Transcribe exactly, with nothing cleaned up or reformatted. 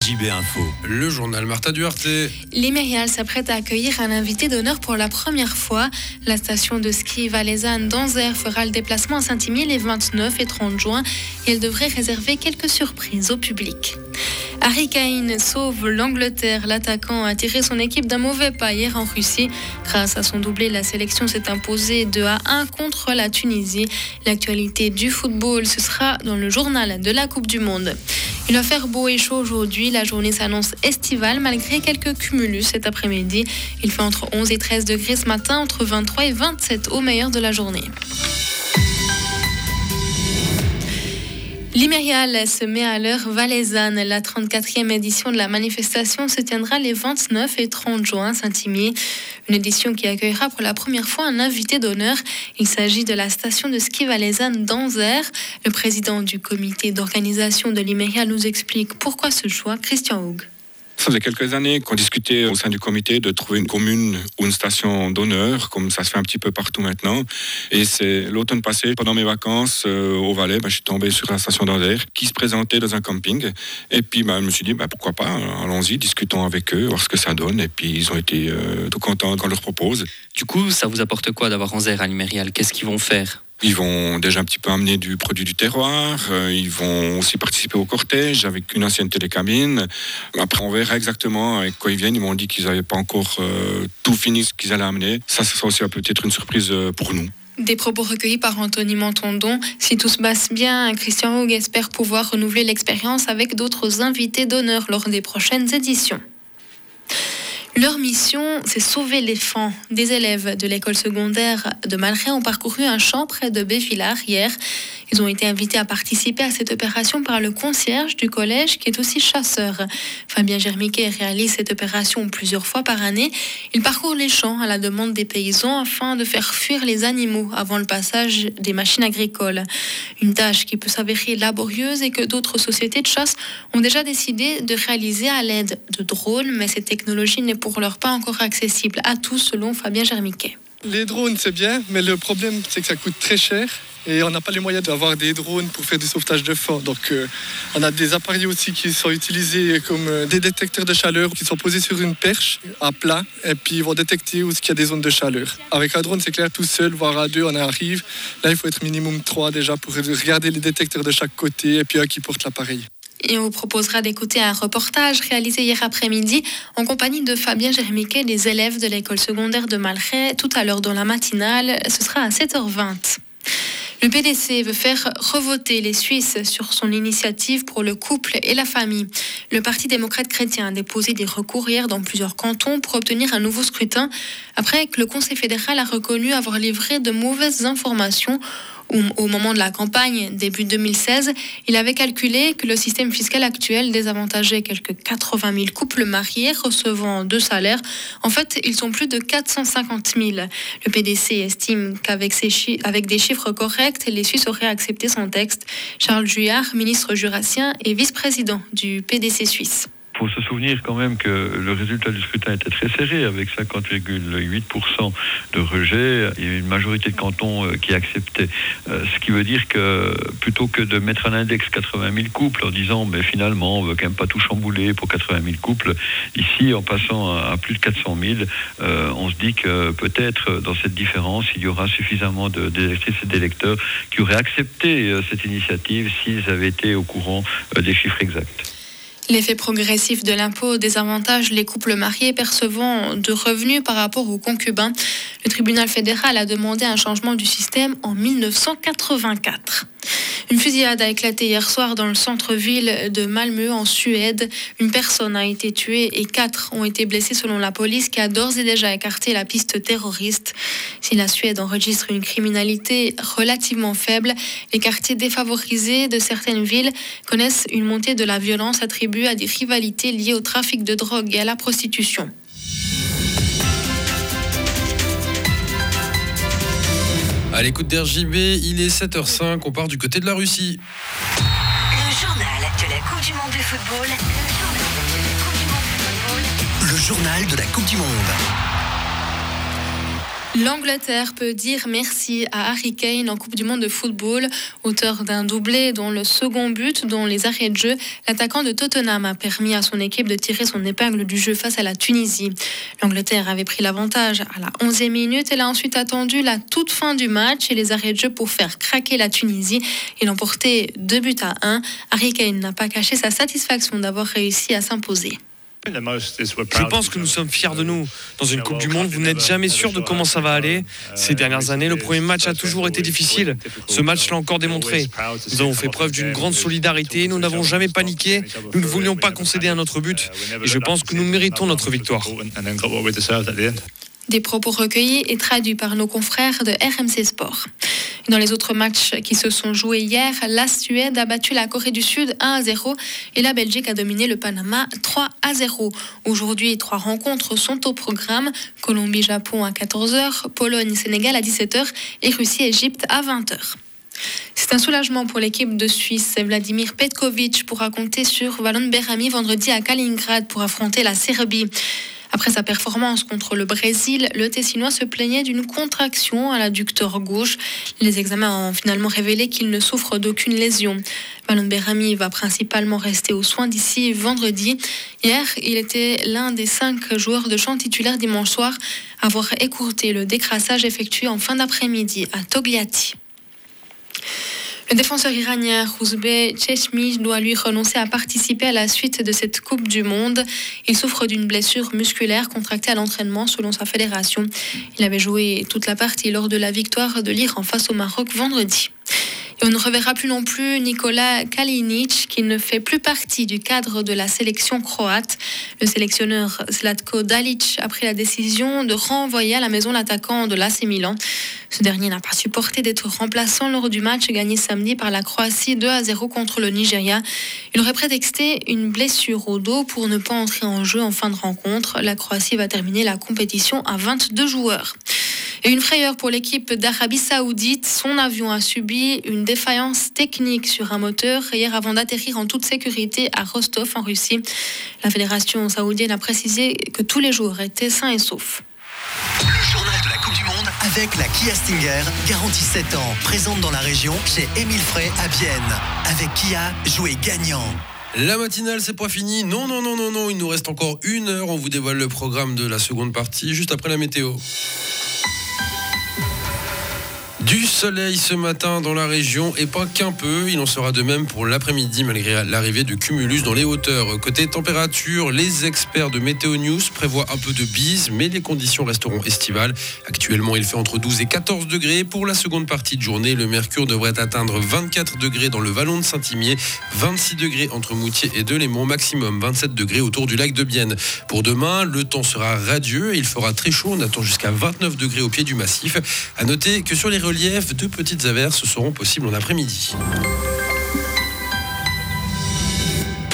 J B Info. Le journal Martha Duarte. L'Imérial s'apprête à accueillir un invité d'honneur pour la première fois. La station de ski valaisanne d'Anzère fera le déplacement à Saint-Imier les vingt-neuf et trente juin et elle devrait réserver quelques surprises au public. Harry Kane sauve l'Angleterre. L'attaquant a tiré son équipe d'un mauvais pas hier en Russie. Grâce à son doublé, la sélection s'est imposée deux à un contre la Tunisie. L'actualité du football, ce sera dans le journal de la Coupe du Monde. Il va faire beau et chaud aujourd'hui. La journée s'annonce estivale malgré quelques cumulus cet après-midi. Il fait entre onze et treize degrés ce matin, entre vingt-trois et vingt-sept au meilleur de la journée. L'Imérial se met à l'heure valaisanne. La trente-quatrième édition de la manifestation se tiendra les vingt-neuf et trente juin à Saint-Imier. Une édition qui accueillera pour la première fois un invité d'honneur. Il s'agit de la station de ski valaisanne d'Anzère. Le président du comité d'organisation de l'Imérial nous explique pourquoi ce choix. Christian Hug. Ça faisait quelques années qu'on discutait au sein du comité de trouver une commune ou une station d'honneur, comme ça se fait un petit peu partout maintenant. Et c'est l'automne passé, pendant mes vacances euh, au Valais, bah, je suis tombé sur la station d'Anzère qui se présentait dans un camping. Et puis bah, je me suis dit, bah, pourquoi pas, allons-y, discutons avec eux, voir ce que ça donne. Et puis ils ont été euh, tout contents quand on leur propose. Du coup, ça vous apporte quoi d'avoir Anzère à l'Imérial ? Qu'est-ce qu'ils vont faire ? Ils vont déjà un petit peu amener du produit du terroir, euh, ils vont aussi participer au cortège avec une ancienne télécabine. Après, on verra exactement avec quoi ils viennent. Ils m'ont dit qu'ils n'avaient pas encore euh, tout fini ce qu'ils allaient amener. Ça, ça sera aussi peut-être une surprise pour nous. Des propos recueillis par Anthony Mentondon. Si tout se passe bien, Christian Hug espère pouvoir renouveler l'expérience avec d'autres invités d'honneur lors des prochaines éditions. Leur mission, c'est sauver les fans. Des élèves de l'école secondaire de Malray ont parcouru un champ près de Bévillard hier. Ils ont été invités à participer à cette opération par le concierge du collège qui est aussi chasseur. Fabien Germiquet réalise cette opération plusieurs fois par année. Il parcourt les champs à la demande des paysans afin de faire fuir les animaux avant le passage des machines agricoles. Une tâche qui peut s'avérer laborieuse et que d'autres sociétés de chasse ont déjà décidé de réaliser à l'aide de drones, mais cette technologie n'est pour l'heure pas encore accessible à tous selon Fabien Germiquet. Les drones c'est bien, mais le problème c'est que ça coûte très cher et on n'a pas les moyens d'avoir des drones pour faire du sauvetage de faune. Donc euh, on a des appareils aussi qui sont utilisés comme euh, des détecteurs de chaleur qui sont posés sur une perche à plat et puis ils vont détecter où il y a des zones de chaleur. Avec un drone c'est clair, tout seul, voire à deux on arrive. Là il faut être minimum trois déjà pour regarder les détecteurs de chaque côté et puis un qui porte l'appareil. Et on vous proposera d'écouter un reportage réalisé hier après-midi en compagnie de Fabien Germiquet, des élèves de l'école secondaire de Malray, tout à l'heure dans la matinale. Ce sera à sept heures vingt. Le P D C veut faire revoter les Suisses sur son initiative pour le couple et la famille. Le Parti démocrate chrétien a déposé des recours hier dans plusieurs cantons pour obtenir un nouveau scrutin, après que le Conseil fédéral a reconnu avoir livré de mauvaises informations. Au moment de la campagne, début deux mille seize, il avait calculé que le système fiscal actuel désavantageait quelques quatre-vingt mille couples mariés recevant deux salaires. En fait, ils sont plus de quatre cent cinquante mille. Le P D C estime qu'avec ces chi- avec des chiffres corrects, les Suisses auraient accepté son texte. Charles Juillard, ministre jurassien et vice-président du P D C suisse. Il faut se souvenir quand même que le résultat du scrutin était très serré, avec cinquante virgule huit pour cent de rejet et une majorité de cantons qui acceptaient. Ce qui veut dire que plutôt que de mettre un index quatre-vingt mille couples en disant mais finalement on ne veut quand même pas tout chambouler pour quatre-vingt mille couples, ici en passant à plus de quatre cent mille, euh, on se dit que peut-être dans cette différence il y aura suffisamment de, d'électrices et d'électeurs qui auraient accepté cette initiative s'ils avaient été au courant des chiffres exacts. L'effet progressif de l'impôt désavantage les couples mariés percevant de revenus par rapport aux concubins. Le tribunal fédéral a demandé un changement du système en dix-neuf cent quatre-vingt-quatre. Une fusillade a éclaté hier soir dans le centre-ville de Malmö en Suède. Une personne a été tuée et quatre ont été blessés selon la police qui a d'ores et déjà écarté la piste terroriste. Si la Suède enregistre une criminalité relativement faible, les quartiers défavorisés de certaines villes connaissent une montée de la violence attribuée à des rivalités liées au trafic de drogue et à la prostitution. À l'écoute d'R J B, il est sept heures cinq, on part du côté de la Russie. Le journal de la Coupe du Monde de football. Le journal de la Coupe du Monde. Le L'Angleterre peut dire merci à Harry Kane en Coupe du Monde de football. Auteur d'un doublé dont le second but, dont les arrêts de jeu, l'attaquant de Tottenham a permis à son équipe de tirer son épingle du jeu face à la Tunisie. L'Angleterre avait pris l'avantage à la onzième minute. Elle a ensuite attendu la toute fin du match et les arrêts de jeu pour faire craquer la Tunisie et l'emporter deux buts à un. Harry Kane n'a pas caché sa satisfaction d'avoir réussi à s'imposer. Je pense que nous sommes fiers de nous. Dans une Coupe du Monde, vous n'êtes jamais sûr de comment ça va aller. Ces dernières années, le premier match a toujours été difficile. Ce match l'a encore démontré. Nous avons fait preuve d'une grande solidarité, nous n'avons jamais paniqué, nous ne voulions pas concéder à notre but. Et je pense que nous méritons notre victoire. Des propos recueillis et traduits par nos confrères de R M C Sport. Dans les autres matchs qui se sont joués hier, la Suède a battu la Corée du Sud un à zéro et la Belgique a dominé le Panama trois à zéro. Aujourd'hui, trois rencontres sont au programme. Colombie-Japon à quatorze heures, Pologne-Sénégal à dix-sept heures et Russie-Égypte à vingt heures. C'est un soulagement pour l'équipe de Suisse. Vladimir Petkovic pourra compter sur Valon Berami vendredi à Kaliningrad pour affronter la Serbie. Après sa performance contre le Brésil, le Tessinois se plaignait d'une contraction à l'adducteur gauche. Les examens ont finalement révélé qu'il ne souffre d'aucune lésion. Valon Berami va principalement rester aux soins d'ici vendredi. Hier, il était l'un des cinq joueurs de champ titulaires dimanche soir à avoir écourté le décrassage effectué en fin d'après-midi à Togliatti. Le défenseur iranien Rouzbeh Cheshmi doit lui renoncer à participer à la suite de cette Coupe du Monde. Il souffre d'une blessure musculaire contractée à l'entraînement selon sa fédération. Il avait joué toute la partie lors de la victoire de l'Iran face au Maroc vendredi. Et on ne reverra plus non plus Nikola Kalinic, qui ne fait plus partie du cadre de la sélection croate. Le sélectionneur Zlatko Dalic a pris la décision de renvoyer à la maison l'attaquant de l'A C Milan. Ce dernier n'a pas supporté d'être remplaçant lors du match gagné samedi par la Croatie deux à zéro contre le Nigeria. Il aurait prétexté une blessure au dos pour ne pas entrer en jeu en fin de rencontre. La Croatie va terminer la compétition à vingt-deux joueurs. Et une frayeur pour l'équipe d'Arabie Saoudite. Son avion a subi une défaillance technique sur un moteur hier avant d'atterrir en toute sécurité à Rostov en Russie. La fédération saoudienne a précisé que tous les joueurs étaient sains et saufs. Le journal de la Coupe du Monde avec la Kia Stinger, garantie sept ans, présente dans la région chez Émile Frey à Bienne. Avec Kia, jouez gagnant. La matinale, c'est pas fini. Non, non, non, non, non. Il nous reste encore une heure. On vous dévoile le programme de la seconde partie, juste après la météo. Du soleil ce matin dans la région et pas qu'un peu, il en sera de même pour l'après-midi malgré l'arrivée de cumulus dans les hauteurs. Côté température, les experts de Météo News prévoient un peu de bise, mais les conditions resteront estivales. Actuellement, il fait entre douze et quatorze degrés. Pour la seconde partie de journée, le mercure devrait atteindre vingt-quatre degrés dans le vallon de Saint-Imier, vingt-six degrés entre Moutier et Delémont, maximum vingt-sept degrés autour du lac de Bienne. Pour demain, le temps sera radieux et il fera très chaud. On attend jusqu'à vingt-neuf degrés au pied du massif. À noter que sur les reliefs, deux petites averses seront possibles en après-midi.